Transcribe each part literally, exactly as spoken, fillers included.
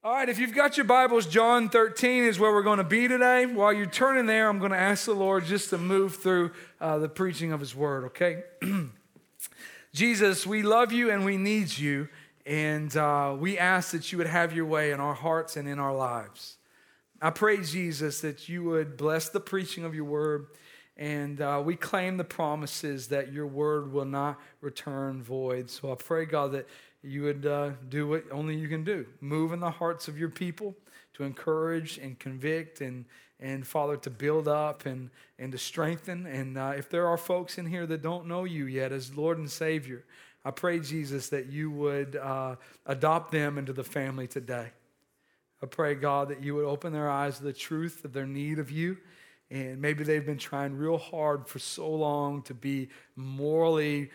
All right, if you've got your Bibles, John thirteen is where we're going to be today. While you're turning there, I'm going to ask the Lord just to move through uh, the preaching of His Word, okay? Jesus, we love you and we need you, and uh, we ask that you would have your way in our hearts and in our lives. I pray, Jesus, that you would bless the preaching of your Word, and uh, we claim the promises that your Word will not return void. So I pray, God, that you would uh, do what only you can do. Move in the hearts of your people to encourage and convict and, and Father, to build up and, and to strengthen. And uh, if there are folks in here that don't know you yet as Lord and Savior, I pray, Jesus, that you would uh, adopt them into the family today. I pray, God, that you would open their eyes to the truth of their need of you. And maybe they've been trying real hard for so long to be morally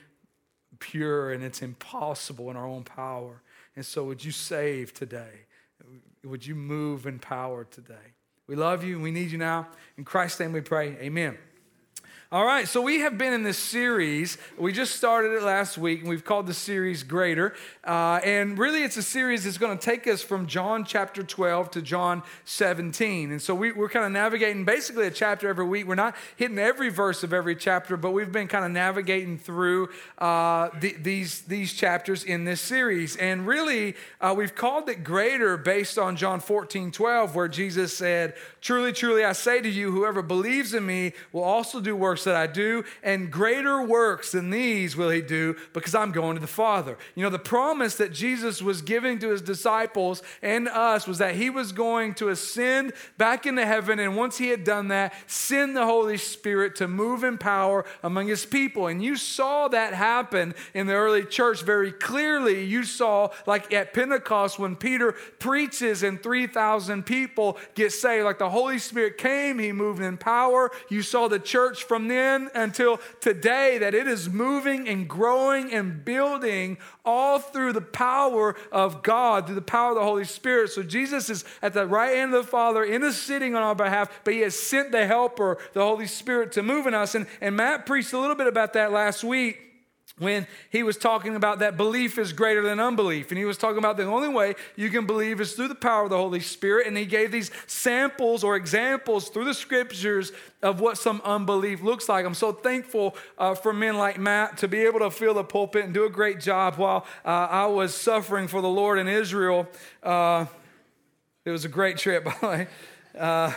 pure, and it's impossible in our own power. And so would you save today? Would you move in power today? We love you and we need you now. In Christ's name we pray, amen. All right, so we have been in this series. We just started it last week, and we've called the series Greater. Uh, and really, it's a series that's going to take us from John chapter twelve to John seventeen. And so we, we're kind of navigating basically a chapter every week. We're not hitting every verse of every chapter, but we've been kind of navigating through uh, the, these, these chapters in this series. And really, uh, we've called it Greater based on John fourteen twelve, where Jesus said, "Truly, truly, I say to you, whoever believes in me will also do works that I do, and greater works than these will he do, because I'm going to the Father." You know, the promise that Jesus was giving to his disciples and us was that he was going to ascend back into heaven, and once he had done that, send the Holy Spirit to move in power among his people. And you saw that happen in the early church very clearly. You saw, like at Pentecost, when Peter preaches and three thousand people get saved, like the Holy Spirit came, he moved in power. You saw the church from then until today, that it is moving and growing and building all through the power of God, through the power of the Holy Spirit. So Jesus is at the right hand of the Father, interceding on our behalf, but he has sent the helper, the Holy Spirit, to move in us. And, and Matt preached a little bit about that last week, when he was talking about that belief is greater than unbelief. And he was talking about the only way you can believe is through the power of the Holy Spirit. And he gave these samples or examples through the scriptures of what some unbelief looks like. I'm so thankful uh, for men like Matt to be able to fill the pulpit and do a great job while uh, I was suffering for the Lord in Israel. Uh, it was a great trip, by the way. Uh,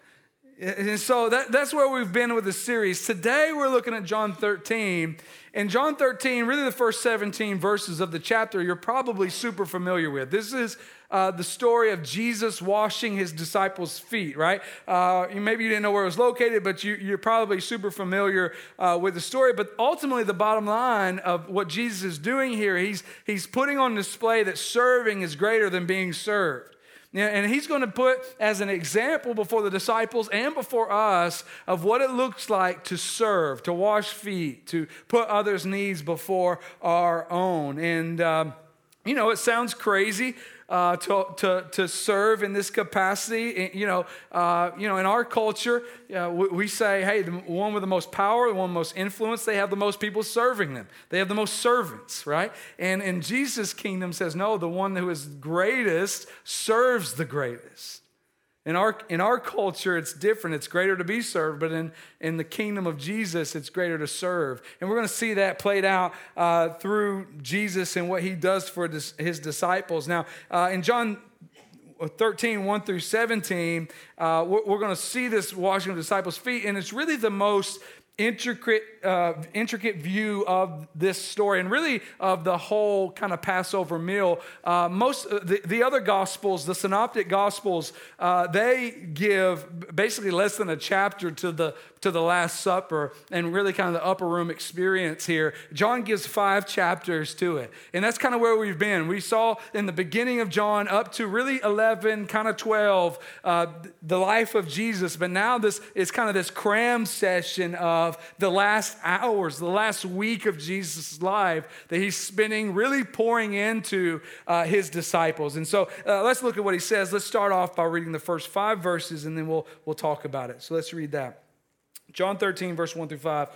And so that, that's where we've been with the series. Today we're looking at John thirteen. And John thirteen, really the first seventeen verses of the chapter, you're probably super familiar with. This is uh, the story of Jesus washing his disciples' feet, right? Uh, maybe you didn't know where it was located, but you, you're probably super familiar uh, with the story. But ultimately, the bottom line of what Jesus is doing here, he's, he's putting on display that serving is greater than being served. And he's going to put as an example before the disciples and before us of what it looks like to serve, to wash feet, to put others' needs before our own. And, um, you know, it sounds crazy uh, to, to, to serve in this capacity. You know, uh, you know, in our culture, uh, we, we say, hey, the one with the most power, the one with the most influence, they have the most people serving them. They have the most servants, right? And in Jesus' kingdom says, no, the one who is greatest serves the greatest. In our, in our culture, it's different. It's greater to be served, but in, in the kingdom of Jesus, it's greater to serve. And we're going to see that played out uh, through Jesus and what he does for his, his disciples. Now, uh, in John thirteen, one through seventeen, uh, we're, we're going to see this washing of disciples' feet, and it's really the most intricate uh, intricate view of this story, and really of the whole kind of Passover meal. Uh, most uh, the, the other Gospels, the Synoptic Gospels, uh, they give basically less than a chapter to the to the Last Supper and really kind of the upper room experience here. John gives five chapters to it, and that's kind of where we've been. We saw in the beginning of John up to really eleven, kind of twelve, uh, the life of Jesus, but now this is kind of this cram session of the last hours, the last week of Jesus' life that he's spending really pouring into uh, his disciples. And so uh, let's look at what he says. Let's start off by reading the first five verses, and then we'll, we'll talk about it. So let's read that. John thirteen, verse one through five.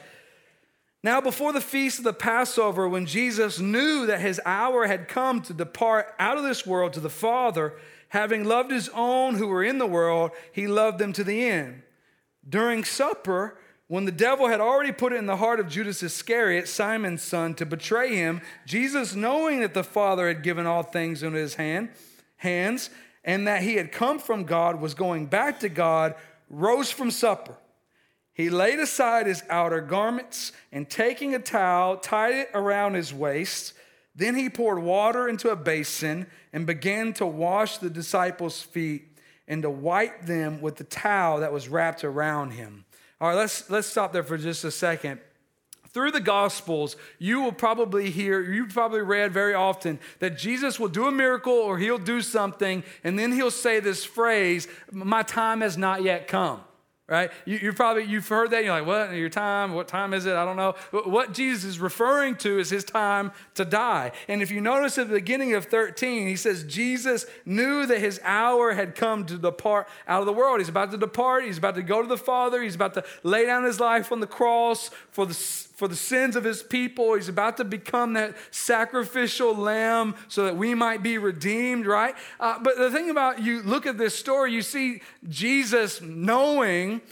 Now before the feast of the Passover, when Jesus knew that his hour had come to depart out of this world to the Father, Having loved his own who were in the world, he loved them to the end. During supper, when the devil had already put it in the heart of Judas Iscariot, Simon's son, to betray him, Jesus, knowing that the Father had given all things into his hand, hands, and that he had come from God, was going back to God, rose from supper. He laid aside his outer garments, and taking a towel, tied it around his waist. Then he poured water into a basin and began to wash the disciples' feet and to wipe them with the towel that was wrapped around him. All right, let's, let's stop there for just a second. Through the Gospels, you will probably hear, you've probably read very often that Jesus will do a miracle or he'll do something, and then he'll say this phrase, my time has not yet come. Right? You, you probably, you've heard that. And you're like, what? Your time? What time is it? I don't know. But what Jesus is referring to is his time to die. And if you notice at the beginning of thirteen, he says Jesus knew that his hour had come to depart out of the world. He's about to depart. He's about to go to the Father. He's about to lay down his life on the cross for the for the sins of his people. He's about to become that sacrificial lamb so that we might be redeemed, right? Uh, but the thing about, you look at this story, you see Jesus knowing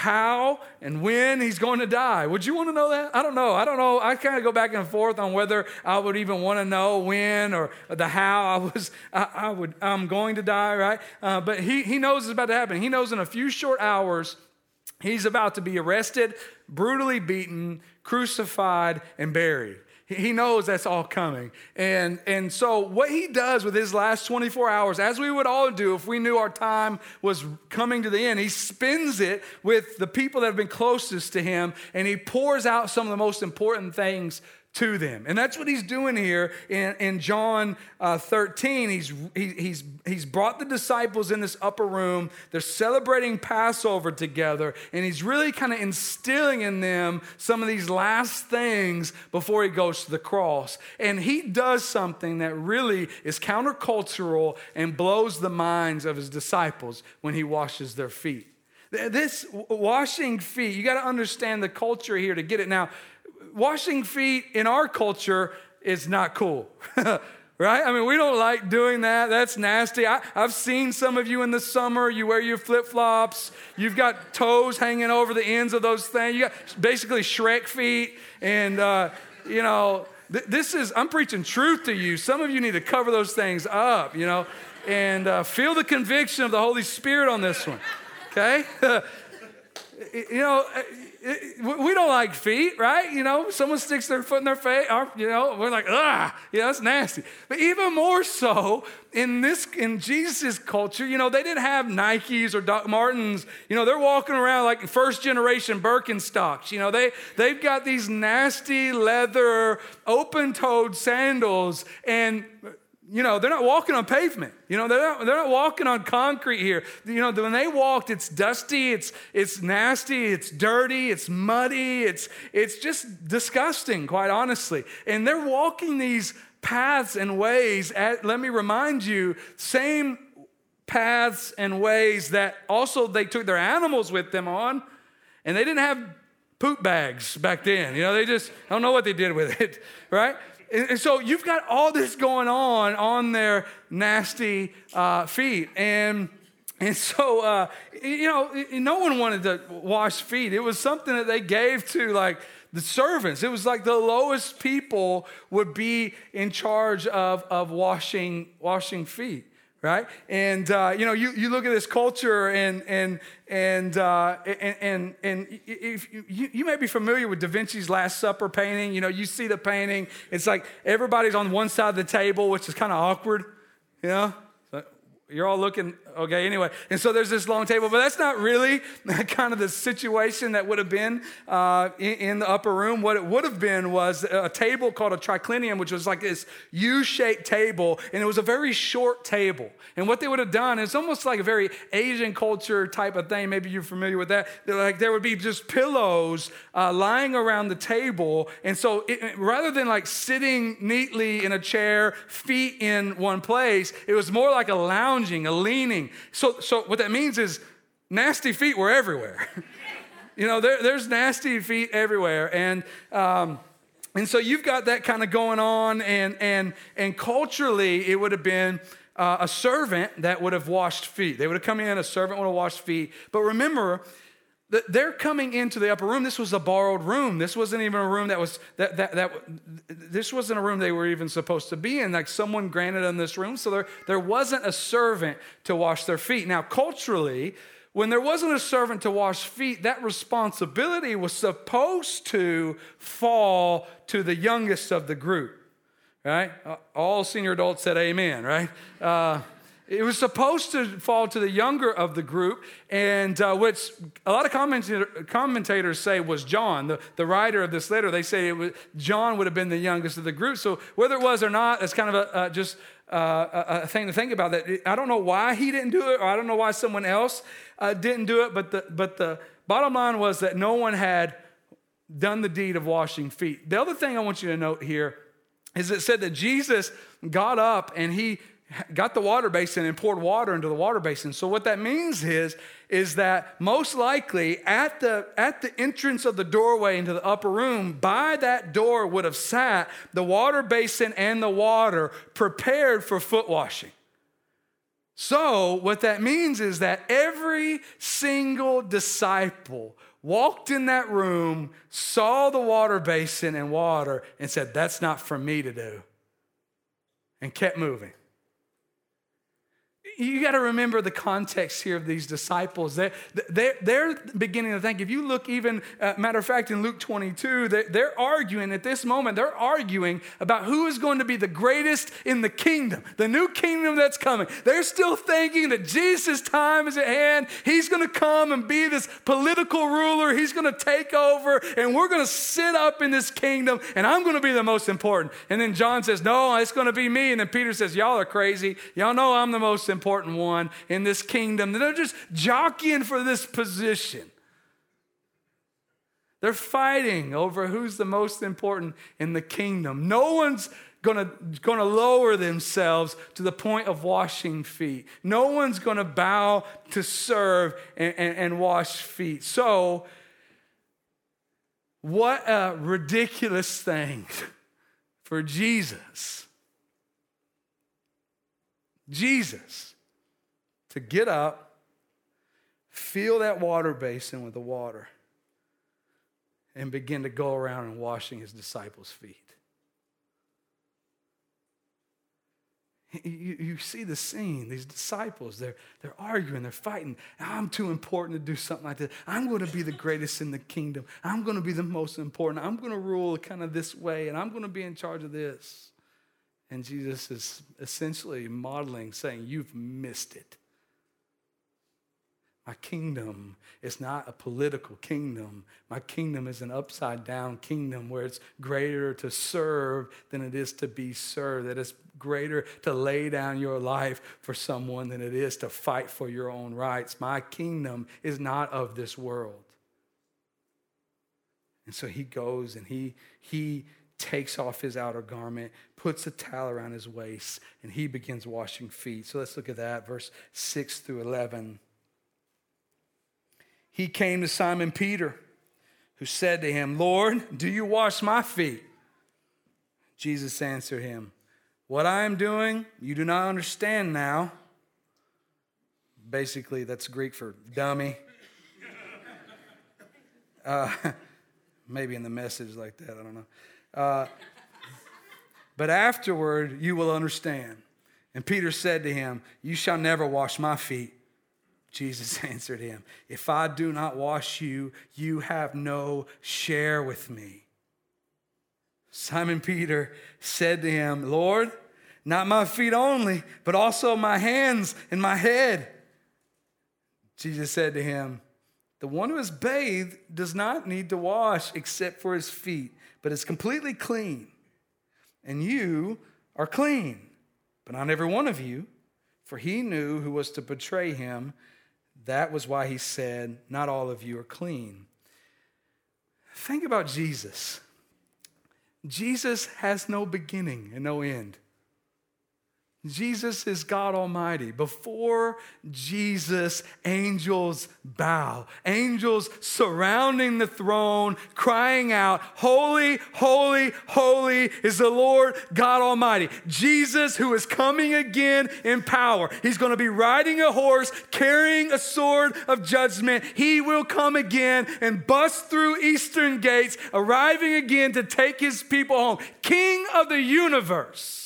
how and when he's going to die. Would you want to know that? I don't know. I don't know. I kind of go back and forth on whether I would even want to know when or the how I was, I, I would, I'm going to die, right? Uh, but he, he knows it's about to happen. He knows in a few short hours, he's about to be arrested, brutally beaten, crucified, and buried. He knows that's all coming. And, and so what he does with his last twenty-four hours, as we would all do if we knew our time was coming to the end, he spends it with the people that have been closest to him, and he pours out some of the most important things to them. And that's what he's doing here in, in John uh, thirteen. He's, he, he's, he's brought the disciples in this upper room. They're celebrating Passover together, and he's really kind of instilling in them some of these last things before he goes to the cross. And he does something that really is countercultural and blows the minds of his disciples when he washes their feet. This washing feet, you got to understand the culture here to get it. Now, washing feet in our culture is not cool, right? I mean, we don't like doing that. That's nasty. I, I've seen some of you in the summer, you wear your flip-flops. You've got toes hanging over the ends of those things. You got basically Shrek feet. And, uh, you know, th- this is, I'm preaching truth to you. Some of you need to cover those things up, you know, and uh, feel the conviction of the Holy Spirit on this one, okay? You know, we don't like feet, right? You know, someone sticks their foot in their face, or, you know, we're like, ah, yeah, that's nasty. But even more so in this, in Jesus' culture, you know, they didn't have Nikes or Doc Martens. You know, they're walking around like first generation Birkenstocks. You know, they, they've got these nasty leather open-toed sandals, and you know, they're not walking on pavement. You know, they're not, they're not walking on concrete here. You know, when they walked, it's dusty, it's it's nasty, it's dirty, it's muddy, it's it's just disgusting, quite honestly. And they're walking these paths and ways, at, let me remind you, same paths and ways that also they took their animals with them on, and they didn't have poop bags back then. You know, they just, I don't know what they did with it, right? And so you've got all this going on on their nasty uh, feet. And and so, uh, you know, no one wanted to wash feet. It was something that they gave to, like, the servants. It was like the lowest people would be in charge of, of washing washing feet. Right? And, uh, you know, you, you look at this culture and, and, and, uh, and, and, and if you, you may be familiar with Da Vinci's Last Supper painting. You know, you see the painting. It's like everybody's on one side of the table, which is kind of awkward, you know? You're all looking, okay, anyway. And so there's this long table, but that's not really kind of the situation that would have been uh, in, in the upper room. What it would have been was a table called a triclinium, which was like this U-shaped table, and it was a very short table. And what they would have done, it's almost like a very Asian culture type of thing. Maybe you're familiar with that. They're like there would be just pillows uh, lying around the table. And so it, rather than like sitting neatly in a chair, feet in one place, it was more like a lounge, a leaning. So, so what that means is nasty feet were everywhere. You know, there, there's nasty feet everywhere. And um, and so you've got that kind of going on. And and and culturally, it would have been uh, a servant that would have washed feet. They would have come in, a servant would have washed feet. But remember, they're coming into the upper room. This was a borrowed room. This wasn't even a room that was, that, that, that this wasn't a room they were even supposed to be in. Like someone granted them this room. So there, there wasn't a servant to wash their feet. Now, culturally, when there wasn't a servant to wash feet, that responsibility was supposed to fall to the youngest of the group, right? All senior adults said amen, right? Uh, It was supposed to fall to the younger of the group, and uh, which a lot of commentator, commentators say was John, the, the writer of this letter. They say it was, John would have been the youngest of the group. So whether it was or not, it's kind of a, uh, just uh, a, a thing to think about. That I don't know why he didn't do it, or I don't know why someone else uh, didn't do it. But the but the bottom line was that no one had done the deed of washing feet. The other thing I want you to note here is it said that Jesus got up and he got the water basin and poured water into the water basin. So what that means is, is that most likely at the, at the entrance of the doorway into the upper room, by that door would have sat the water basin and the water prepared for foot washing. So what that means is that every single disciple walked in that room, saw the water basin and water, and said, "That's not for me to do," and kept moving. You got to remember the context here of these disciples. They're, they're, they're beginning to think, if you look even, uh, matter of fact, in Luke twenty-two, they're, they're arguing at this moment, they're arguing about who is going to be the greatest in the kingdom, the new kingdom that's coming. They're still thinking that Jesus' time is at hand. He's going to come and be this political ruler. He's going to take over, and we're going to sit up in this kingdom, and I'm going to be the most important. And then John says, no, it's going to be me. And then Peter says, y'all are crazy. Y'all know I'm the most important. important one in this kingdom. They're just jockeying for this position. They're fighting over who's the most important in the kingdom. No one's gonna, gonna lower themselves to the point of washing feet. No one's gonna bow to serve and, and, and wash feet. So, what a ridiculous thing for Jesus. Jesus. To get up, fill that water basin with the water, and begin to go around and washing his disciples' feet. You, you see the scene, these disciples, they're, they're arguing, they're fighting. I'm too important to do something like this. I'm going to be the greatest in the kingdom. I'm going to be the most important. I'm going to rule kind of this way, and I'm going to be in charge of this. And Jesus is essentially modeling, saying, you've missed it. My kingdom is not a political kingdom. My kingdom is an upside down kingdom where it's greater to serve than it is to be served. That it's greater to lay down your life for someone than it is to fight for your own rights. My kingdom is not of this world. And so he goes and he, he takes off his outer garment, puts a towel around his waist, and he begins washing feet. So let's look at that, verse six through eleven. He came to Simon Peter, who said to him, Lord, do you wash my feet? Jesus answered him, what I am doing, you do not understand now. Basically, that's Greek for dummy. Uh, maybe in the Message like that, I don't know. Uh, but afterward, you will understand. And Peter said to him, you shall never wash my feet. Jesus answered him, if I do not wash you, you have no share with me. Simon Peter said to him, Lord, not my feet only, but also my hands and my head. Jesus said to him, the one who is bathed does not need to wash except for his feet, but is completely clean. And you are clean, but not every one of you. For he knew who was to betray him. That was why he said, not all of you are clean. Think about Jesus. Jesus has no beginning and no end. Jesus is God Almighty. Before Jesus, angels bow. Angels surrounding the throne, crying out, holy, holy, holy is the Lord God Almighty. Jesus, who is coming again in power. He's going to be riding a horse, carrying a sword of judgment. He will come again and bust through eastern gates, arriving again to take his people home. King of the universe.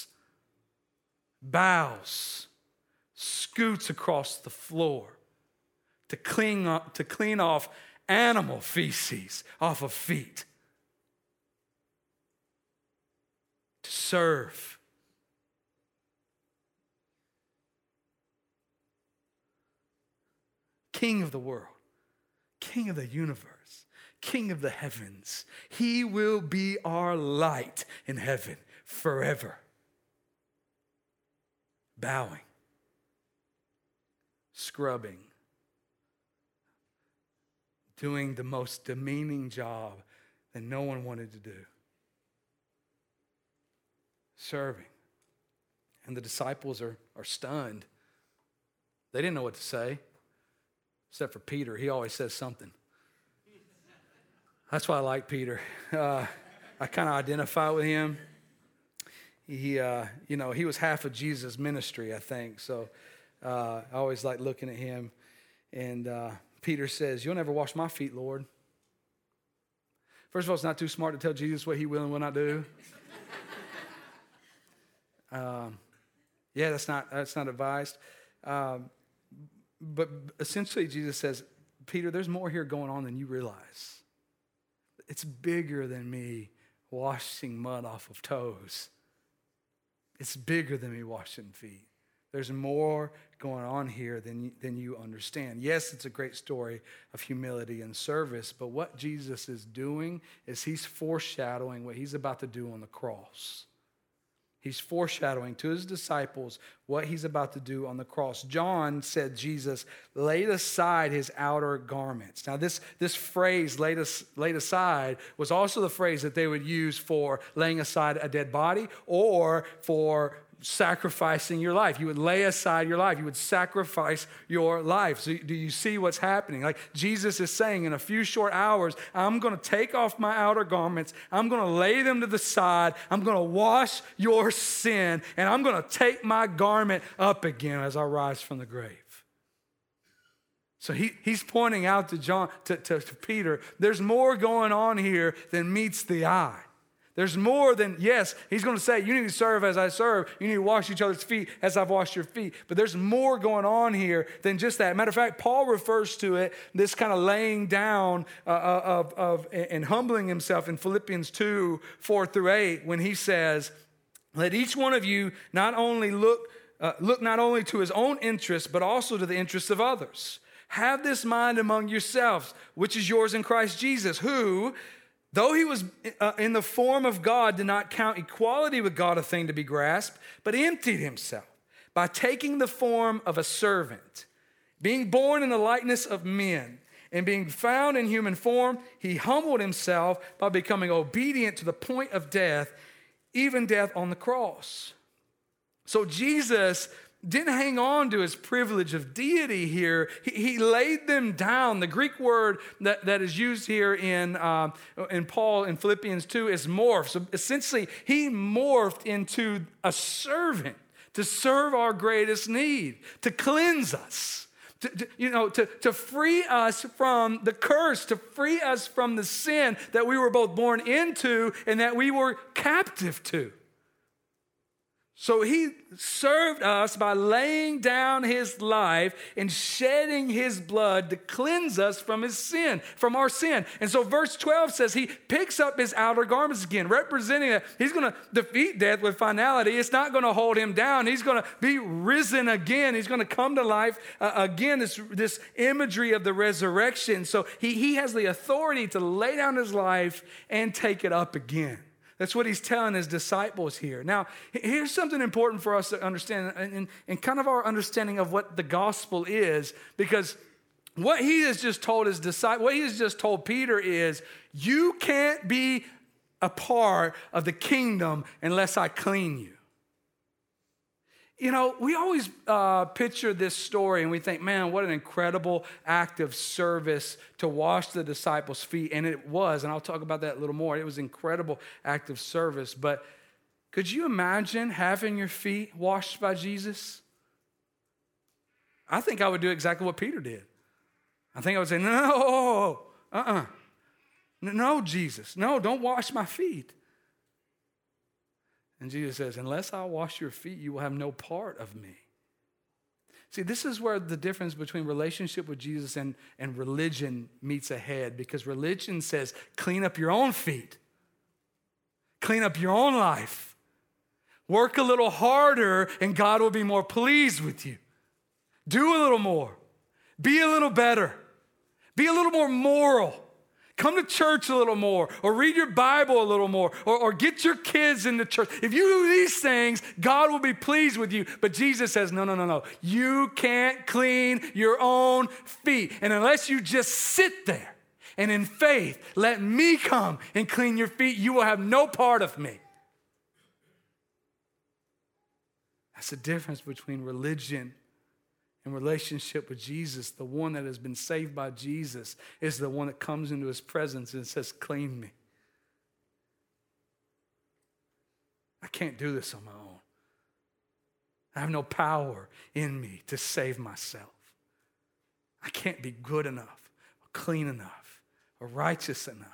Bows, scoots across the floor to clean up, to clean off animal feces off of feet, to serve. King of the world, King of the universe, King of the heavens. He will be our light in heaven forever. Bowing, scrubbing, doing the most demeaning job that no one wanted to do. Serving. And the disciples are, are stunned. They didn't know what to say, except for Peter. He always says something. That's why I like Peter. Uh, I kind of identify with him. He, uh, you know, he was half of Jesus' ministry, I think. So uh, I always like looking at him. And uh, Peter says, you'll never wash my feet, Lord. First of all, it's not too smart to tell Jesus what he will and will not do. um, yeah, that's not that's not advised. Um, but essentially, Jesus says, Peter, there's more here going on than you realize. It's bigger than me washing mud off of toes. It's bigger than me washing feet. There's more going on here than you, than you understand. Yes, it's a great story of humility and service, but what Jesus is doing is he's foreshadowing what he's about to do on the cross. He's foreshadowing to his disciples what he's about to do on the cross. John said Jesus laid aside his outer garments. Now this, this phrase, laid, as, laid aside, was also the phrase that they would use for laying aside a dead body or for sacrificing your life. You would lay aside your life. You would sacrifice your life. So do you see what's happening? Like Jesus is saying, in a few short hours, I'm going to take off my outer garments. I'm going to lay them to the side. I'm going to wash your sin. And I'm going to take my garment up again as I rise from the grave. So he, he's pointing out to John, to, to, to Peter, there's more going on here than meets the eye. There's more than, yes, he's going to say, you need to serve as I serve. You need to wash each other's feet as I've washed your feet. But there's more going on here than just that. Matter of fact, Paul refers to it, this kind of laying down uh, of, of and humbling himself in Philippians two, four through eight, when he says, let each one of you not only look, uh, look not only to his own interests, but also to the interests of others. Have this mind among yourselves, which is yours in Christ Jesus, who, though he was uh, in the form of God, did not count equality with God a thing to be grasped, but emptied himself by taking the form of a servant. Being born in the likeness of men and being found in human form, he humbled himself by becoming obedient to the point of death, even death on the cross. So Jesus didn't hang on to his privilege of deity here. He, he laid them down. The Greek word that, that is used here in, uh, in Paul in Philippians two is morph. So essentially, he morphed into a servant to serve our greatest need, to cleanse us, to, to, you know, to, to free us from the curse, to free us from the sin that we were both born into and that we were captive to. So he served us by laying down his life and shedding his blood to cleanse us from his sin, from our sin. And so verse twelve says he picks up his outer garments again, representing that he's going to defeat death with finality. It's not going to hold him down. He's going to be risen again. He's going to come to life uh, again, this, this imagery of the resurrection. So he, he has the authority to lay down his life and take it up again. That's what he's telling his disciples here. Now, here's something important for us to understand and, and kind of our understanding of what the gospel is, because what he has just told his disciples, what he has just told Peter is, you can't be a part of the kingdom unless I clean you. You know, we always uh, picture this story and we think, man, what an incredible act of service to wash the disciples' feet. And it was, and I'll talk about that a little more. It was an incredible act of service. But could you imagine having your feet washed by Jesus? I think I would do exactly what Peter did. I think I would say, no, uh-uh. No, Jesus, no, don't wash my feet. And Jesus says, unless I wash your feet, you will have no part of me. See, this is where the difference between relationship with Jesus and, and religion meets ahead, because religion says, clean up your own feet. Clean up your own life. Work a little harder and God will be more pleased with you. Do a little more. Be a little better. Be a little more moral. Come to church a little more, or read your Bible a little more, or, or get your kids into church. If you do these things, God will be pleased with you. But Jesus says, no, no, no, no. You can't clean your own feet. And unless you just sit there and in faith, let me come and clean your feet, you will have no part of me. That's the difference between religion in relationship with Jesus. The one that has been saved by Jesus is the one that comes into his presence and says, clean me. I can't do this on my own. I have no power in me to save myself. I can't be good enough, or clean enough, or righteous enough.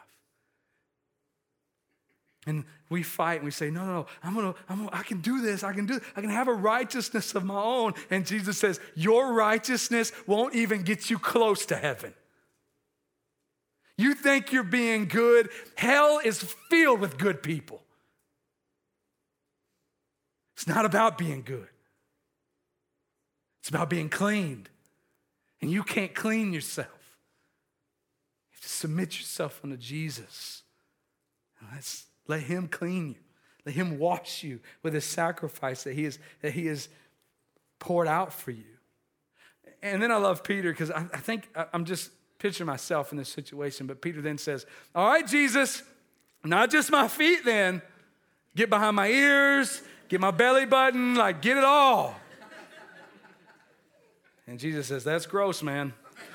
And we fight and we say, no, no, no, I'm gonna, I'm gonna, I can do this, I can do, I can have a righteousness of my own. And Jesus says, your righteousness won't even get you close to heaven. You think you're being good. Hell is filled with good people. It's not about being good. It's about being cleaned. And you can't clean yourself. You have to submit yourself unto Jesus. And let's Let him clean you. Let him wash you with his sacrifice that he is that he has poured out for you. And then I love Peter, because I, I think I'm just picturing myself in this situation. But Peter then says, all right, Jesus, not just my feet then. Get behind my ears, get my belly button, like get it all. And Jesus says, that's gross, man.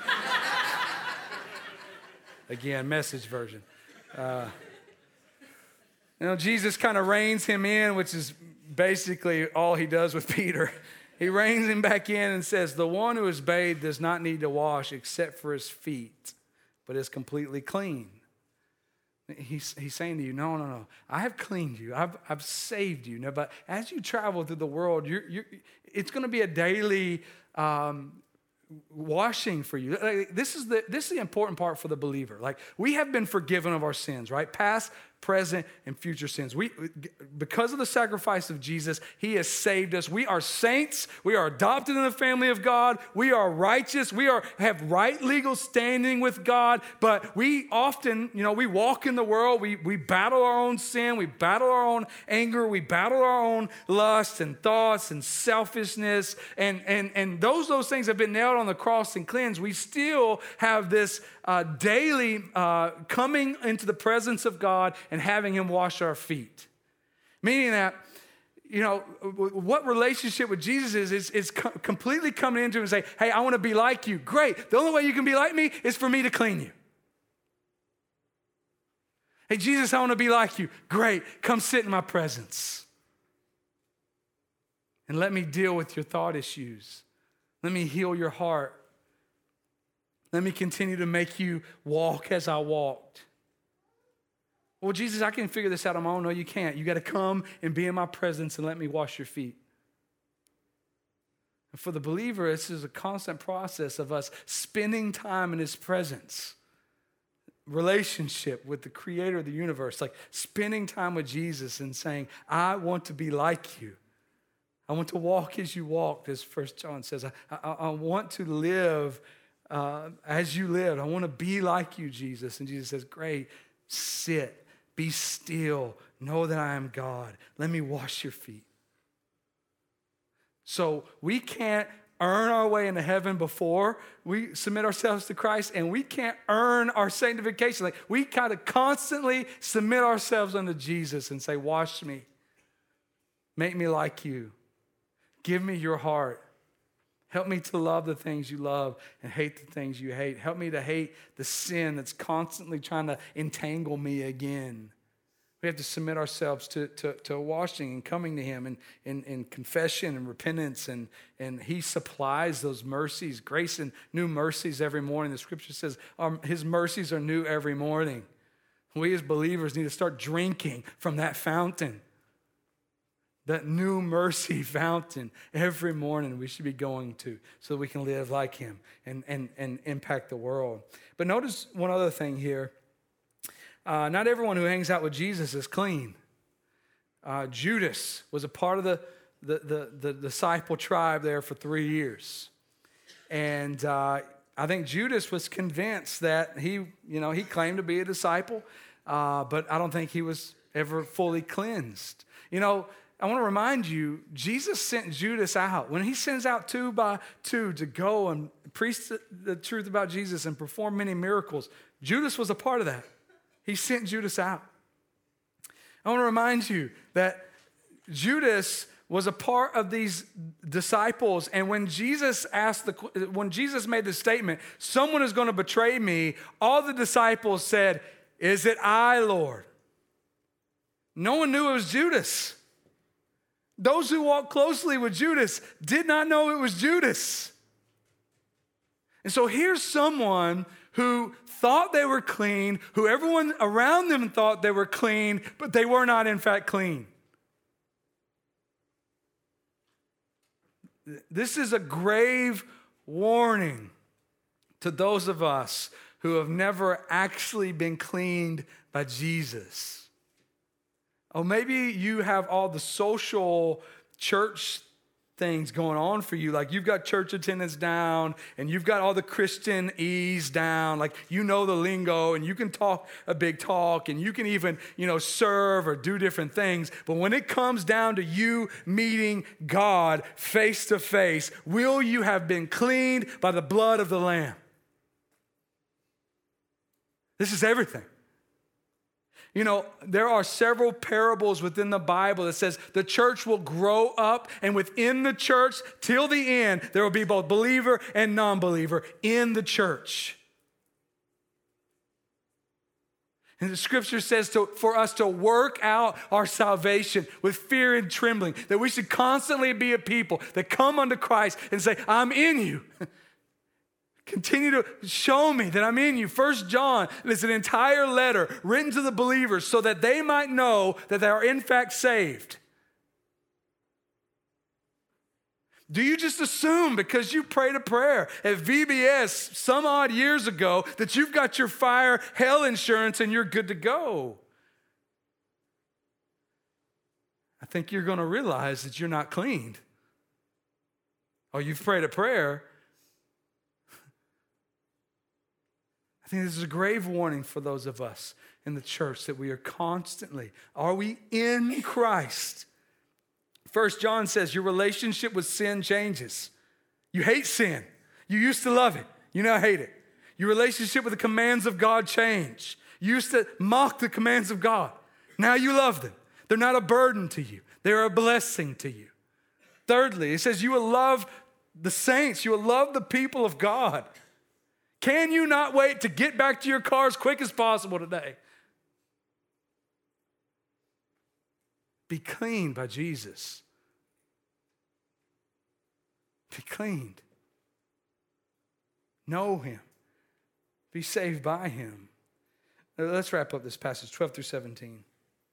Again, Message version. Uh, You know, Jesus kind of reins him in, which is basically all he does with Peter. He reins him back in and says, the one who is bathed does not need to wash except for his feet, but is completely clean. He's, he's saying to you, no, no, no. I have cleaned you. I've, I've saved you. No, but as you travel through the world, you're, you're, it's going to be a daily um, washing for you. Like, this is the this is the important part for the believer. Like, we have been forgiven of our sins, right? Past, present, and future sins. We, because of the sacrifice of Jesus, he has saved us. We are saints. We are adopted in the family of God. We are righteous. We are have right legal standing with God. But we often, you know, we walk in the world. We, we battle our own sin. We battle our own anger. We battle our own lust and thoughts and selfishness. And, and, and those, those things have been nailed on the cross and cleansed. We still have this uh, daily uh, coming into the presence of God and having him wash our feet. Meaning that, you know, what relationship with Jesus is, is, is co- completely coming into him and say, hey, I want to be like you. Great. The only way you can be like me is for me to clean you. Hey, Jesus, I want to be like you. Great. Come sit in my presence. And let me deal with your thought issues. Let me heal your heart. Let me continue to make you walk as I walked. Well, Jesus, I can figure this out on my own. No, you can't. You got to come and be in my presence and let me wash your feet. And for the believer, this is a constant process of us spending time in his presence. Relationship with the creator of the universe. Like spending time with Jesus and saying, I want to be like you. I want to walk as you walked, as First John says. I, I, I want to live uh, as you lived. I want to be like you, Jesus. And Jesus says, great, sit. Be still. Know that I am God. Let me wash your feet. So we can't earn our way into heaven before we submit ourselves to Christ, and we can't earn our sanctification. Like we kind of constantly submit ourselves unto Jesus and say, wash me. Make me like you. Give me your heart. Help me to love the things you love and hate the things you hate. Help me to hate the sin that's constantly trying to entangle me again. We have to submit ourselves to, to, to washing and coming to him in, in, in confession and repentance. And, and he supplies those mercies, grace and new mercies every morning. The scripture says um, his mercies are new every morning. We as believers need to start drinking from that fountain. That new mercy fountain every morning we should be going to so that we can live like him and, and, and impact the world. But notice one other thing here. Uh, not everyone who hangs out with Jesus is clean. Uh, Judas was a part of the, the, the, the disciple tribe there for three years. And uh, I think Judas was convinced that he, you know, he claimed to be a disciple, uh, but I don't think he was ever fully cleansed. You know, I want to remind you, Jesus sent Judas out. When he sends out two by two to go and preach the truth about Jesus and perform many miracles, Judas was a part of that. He sent Judas out. I want to remind you that Judas was a part of these disciples, and when Jesus asked the, when Jesus made the statement, someone is going to betray me, all the disciples said, "Is it I, Lord?" No one knew it was Judas. Those who walked closely with Judas did not know it was Judas. And so here's someone who thought they were clean, who everyone around them thought they were clean, but they were not in fact clean. This is a grave warning to those of us who have never actually been cleaned by Jesus. Oh, maybe you have all the social church things going on for you. Like you've got church attendance down and you've got all the Christianese down. Like you know the lingo and you can talk a big talk and you can even, you know, serve or do different things. But when it comes down to you meeting God face to face, will you have been cleaned by the blood of the Lamb? This is everything. You know, there are several parables within the Bible that says the church will grow up, and within the church, till the end, there will be both believer and non-believer in the church. And the scripture says to, for us to work out our salvation with fear and trembling, that we should constantly be a people that come unto Christ and say, "I'm in you." Continue to show me that I'm in you. First John is an entire letter written to the believers so that they might know that they are in fact saved. Do you just assume because you prayed a prayer at V B S some odd years ago that you've got your fire hell insurance and you're good to go? I think you're going to realize that you're not cleaned. Oh, you've prayed a prayer. I think this is a grave warning for those of us in the church that we are constantly, are we in Christ? First John says your relationship with sin changes. You hate sin. You used to love it. You now hate it. Your relationship with the commands of God change. You used to mock the commands of God. Now you love them. They're not a burden to you. They're a blessing to you. Thirdly, it says you will love the saints. You will love the people of God. Can you not wait to get back to your car as quick as possible today? Be cleaned by Jesus. Be cleaned. Know him. Be saved by him. Now, let's wrap up this passage, twelve through seventeen.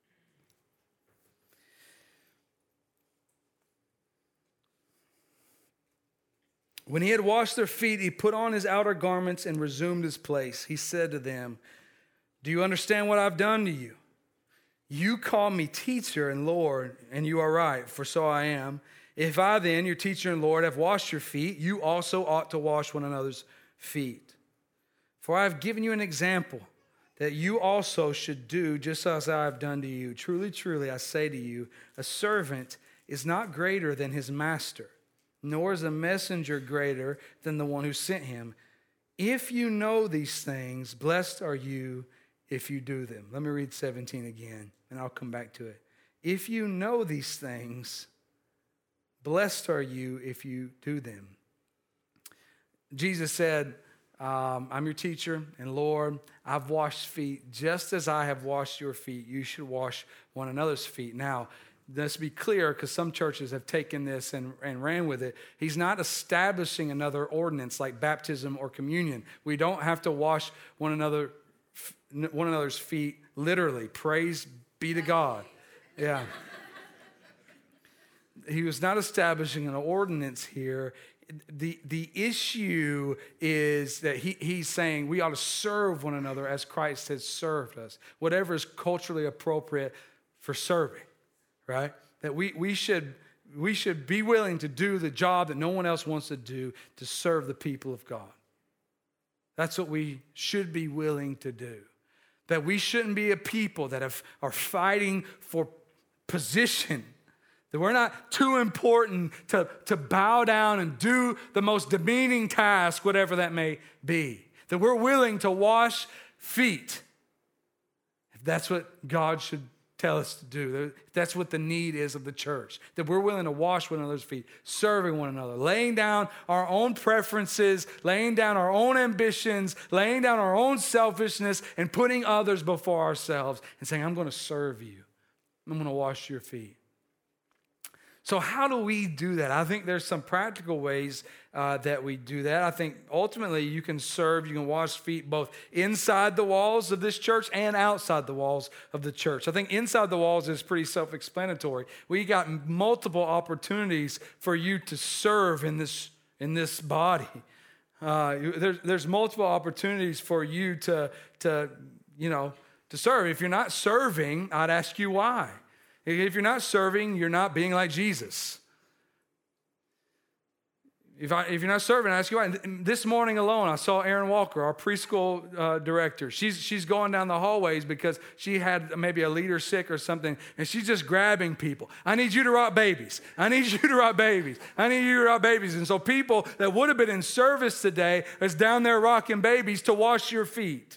When he had washed their feet, he put on his outer garments and resumed his place. He said to them, "Do you understand what I've done to you? You call me teacher and Lord, and you are right, for so I am. If I then, your teacher and Lord, have washed your feet, you also ought to wash one another's feet. For I have given you an example that you also should do just as I have done to you. Truly, truly, I say to you, a servant is not greater than his master, nor is a messenger greater than the one who sent him. If you know these things, blessed are you if you do them." Let me read seventeen again, and I'll come back to it. If you know these things, Blessed are you if you do them. Jesus said, um, I'm your teacher and Lord. I've washed feet just as I have washed your feet. You should wash one another's feet. Now, let's be clear, because some churches have taken this and, and ran with it. He's not establishing another ordinance like baptism or communion. We don't have to wash one another, one another's feet literally. Praise be to God. Yeah. He was not establishing an ordinance here. The, the issue is that he, he's saying we ought to serve one another as Christ has served us. Whatever is culturally appropriate for serving, right? That we, we, should, we should be willing to do the job that no one else wants to do to serve the people of God. That's what we should be willing to do. That we shouldn't be a people that have, are fighting for position. That we're not too important to, to bow down and do the most demeaning task, whatever that may be. That we're willing to wash feet. If that's what God should tell us to do. If that's what the need is of the church. That we're willing to wash one another's feet, serving one another, laying down our own preferences, laying down our own ambitions, laying down our own selfishness, and putting others before ourselves and saying, I'm going to serve you. I'm going to wash your feet. So how do we do that? I think there's some practical ways uh, that we do that. I think ultimately you can serve, you can wash feet both inside the walls of this church and outside the walls of the church. I think inside the walls is pretty self-explanatory. We got multiple opportunities for you to serve in this, in this body. Uh, there's, there's multiple opportunities for you to, to, you know, to serve. If you're not serving, I'd ask you why. If you're not serving, you're not being like Jesus. If, I, if you're not serving, I ask you why. This morning alone, I saw Erin Walker, our preschool uh, director. She's, she's going down the hallways because she had maybe a leader sick or something, and she's just grabbing people. I need you to rock babies. I need you to rock babies. I need you to rock babies. And so people that would have been in service today is down there rocking babies to wash your feet.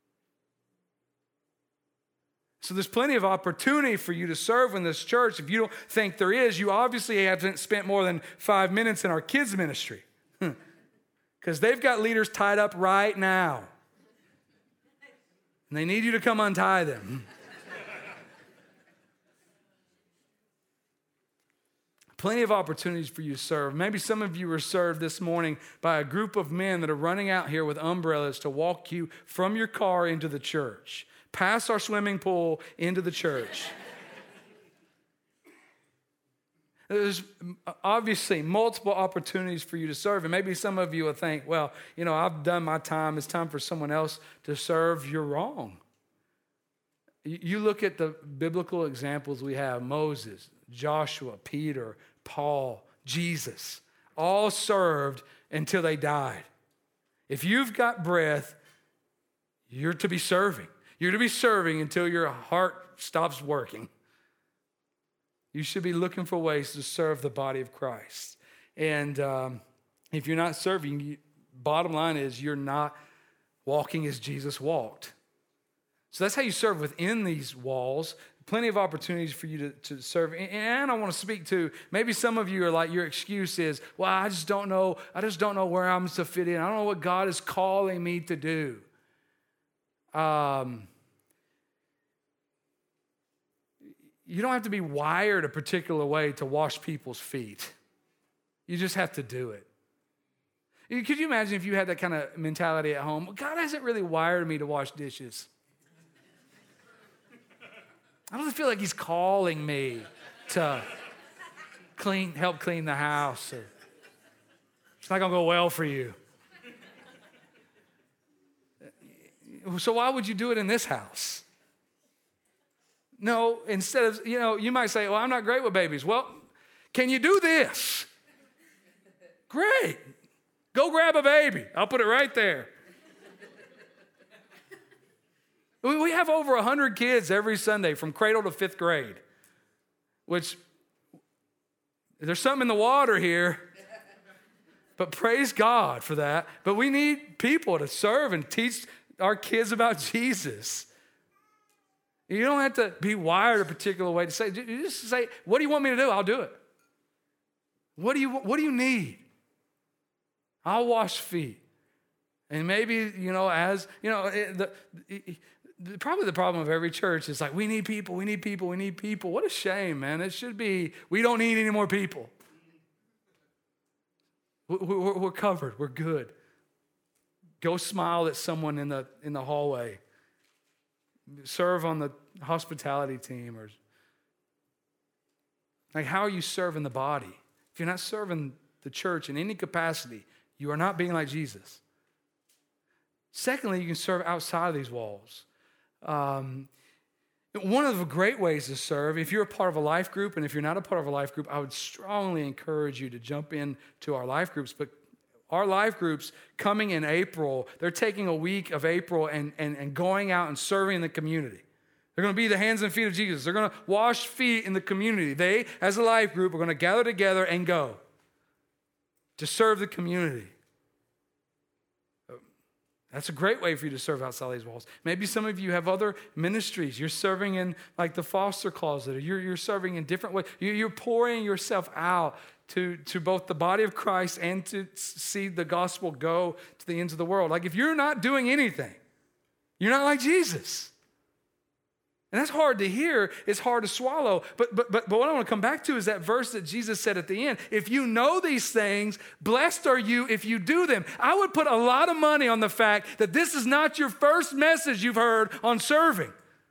So there's plenty of opportunity for you to serve in this church. If you don't think there is, you obviously haven't spent more than five minutes in our kids' ministry. Because they've got leaders tied up right now. And they need you to come untie them. Plenty of opportunities for you to serve. Maybe some of you were served this morning by a group of men that are running out here with umbrellas to walk you from your car into the church. Past our swimming pool into the church. There's obviously multiple opportunities for you to serve. And maybe some of you will think, well, you know, I've done my time. It's time for someone else to serve. You're wrong. You look at the biblical examples we have, Moses, Joshua, Peter, Paul, Jesus, all served until they died. If you've got breath, you're to be serving. You're to be serving until your heart stops working. You should be looking for ways to serve the body of Christ. And um, if you're not serving, you, bottom line is you're not walking as Jesus walked. So that's how you serve within these walls. Plenty of opportunities for you to, to serve. And I want to speak to, maybe some of you are like, your excuse is, well, I just don't know. I just don't know where I'm to fit in. I don't know what God is calling me to do. Um, you don't have to be wired a particular way to wash people's feet. You just have to do it. Could you imagine if you had that kind of mentality at home? God hasn't really wired me to wash dishes. I don't feel like he's calling me to clean, help clean the house. Or, it's not going to go well for you. So why would you do it in this house? No, instead of, you know, you might say, well, I'm not great with babies. Well, can you do this? Great. Go grab a baby. I'll put it right there. We have over one hundred kids every Sunday from cradle to fifth grade, which there's something in the water here, but praise God for that. But we need people to serve and teach our kids about Jesus. You don't have to be wired a particular way to say, you just say, what do you want me to do? I'll do it. What do you, what do you need? I'll wash feet. And maybe, you know, as, you know, it, the, it, the, probably the problem of every church is like, we need people, we need people, we need people. What a shame, man. It should be, we don't need any more people. We're, we're covered. We're good. Go smile at someone in the in the hallway. Serve on the hospitality team. Or like, how are you serving the body? If you're not serving the church in any capacity, you are not being like Jesus. Secondly, you can serve outside of these walls. Um, one of the great ways to serve, if you're a part of a life group, and if you're not a part of a life group, I would strongly encourage you to jump into our life groups. But our life groups coming in April, they're taking a week of April and, and, and going out and serving the community. They're going to be the hands and feet of Jesus. They're going to wash feet in the community. They, as a life group, are going to gather together and go to serve the community. That's a great way for you to serve outside these walls. Maybe some of you have other ministries. You're serving in like the foster closet, or you're, you're serving in different ways. You're pouring yourself out to, to both the body of Christ and to see the gospel go to the ends of the world. Like, if you're not doing anything, you're not like Jesus. And that's hard to hear. It's hard to swallow. But, but, but, but what I want to come back to is that verse that Jesus said at the end. If you know these things, blessed are you if you do them. I would put a lot of money on the fact that this is not your first message you've heard on serving.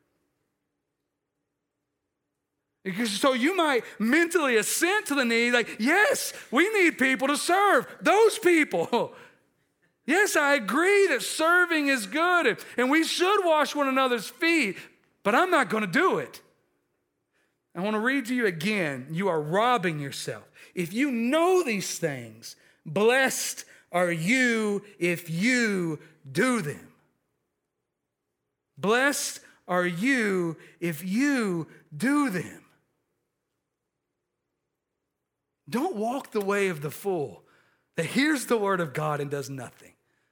Because so you might mentally assent to the need, like, yes, we need people to serve those people. Yes, I agree that serving is good, and, and we should wash one another's feet. But I'm not going to do it. I want to read to you again. You are robbing yourself. If you know these things, blessed are you if you do them. Blessed are you if you do them. Don't walk the way of the fool that hears the word of God and does nothing.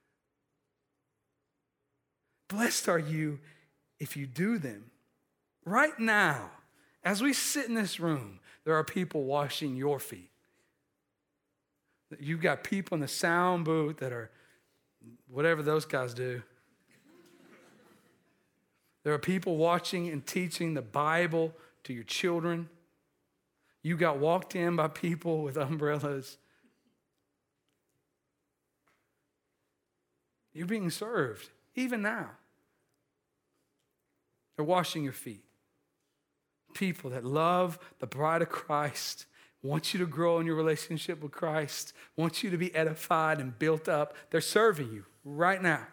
Blessed are you if you do them. Right now, as we sit in this room, there are people washing your feet. You've got people in the sound booth that are whatever those guys do. There are people watching and teaching the Bible to your children. You got walked in by people with umbrellas. You're being served, even now. They're washing your feet. People that love the bride of Christ, want you to grow in your relationship with Christ, want you to be edified and built up. They're serving you right now.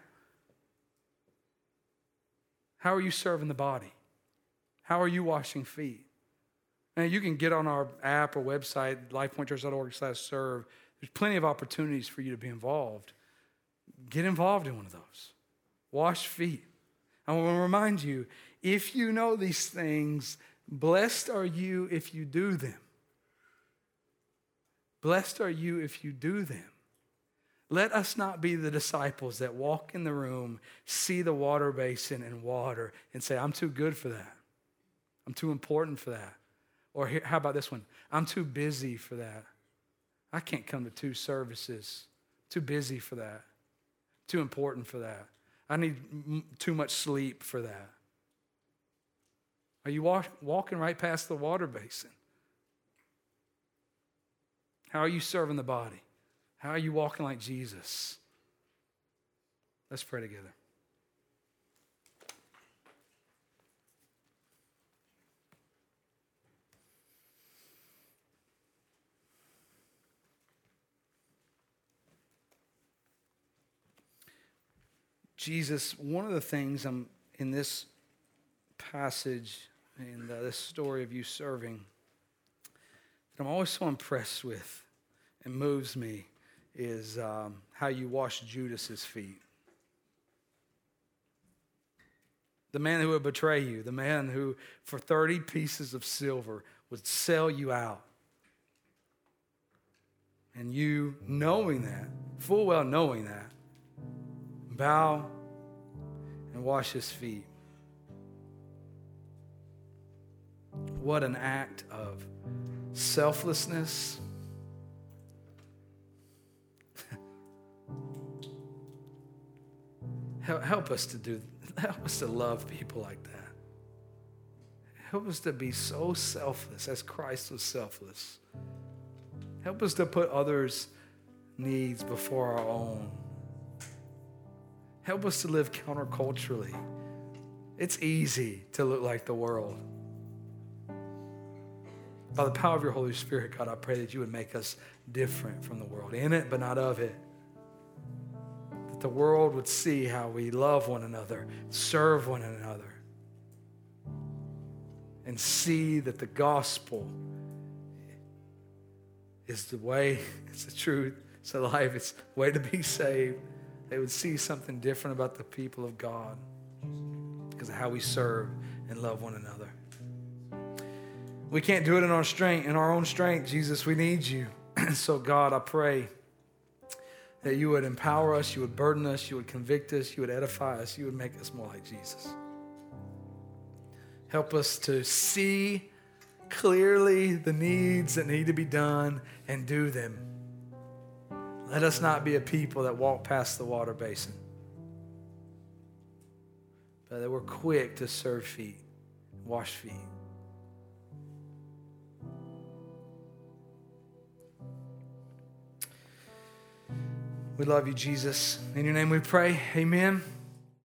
How are you serving the body? How are you washing feet? And you can get on our app or website, lifepointchurch dot org slash serve. There's plenty of opportunities for you to be involved. Get involved in one of those. Wash feet. I want to remind you, if you know these things, blessed are you if you do them. Blessed are you if you do them. Let us not be the disciples that walk in the room, see the water basin and water, and say, I'm too good for that. I'm too important for that. Or here, how about this one? I'm too busy for that. I can't come to two services. Too busy for that. Too important for that. I need m- too much sleep for that. Are you walk, walking right past the water basin? How are you serving the body? How are you walking like Jesus? Let's pray together. Jesus, one of the things I'm in this passage, in uh, this story of you serving, that I'm always so impressed with and moves me is um, how you washed Judas's feet. The man who would betray you, the man who for thirty pieces of silver would sell you out. And you knowing that, full well knowing that, bow and wash his feet. What an act of selflessness Help, help us to do, help us to love people like that. Help us to be so selfless as Christ was selfless. Help us to put others' needs before our own. Help us to live counterculturally. It's easy to look like the world. By the power of your Holy Spirit, God, I pray that you would make us different from the world, in it but not of it. That the world would see how we love one another, serve one another, and see that the gospel is the way, it's the truth, it's the life, it's the way to be saved. They would see something different about the people of God because of how we serve and love one another. We can't do it in our strength, in our own strength, Jesus. We need you. So God, I pray that you would empower us, you would burden us, you would convict us, you would edify us, you would make us more like Jesus. Help us to see clearly the needs that need to be done and do them. Let us not be a people that walk past the water basin, but that we're quick to serve feet, wash feet. We love you, Jesus. In your name we pray. Amen.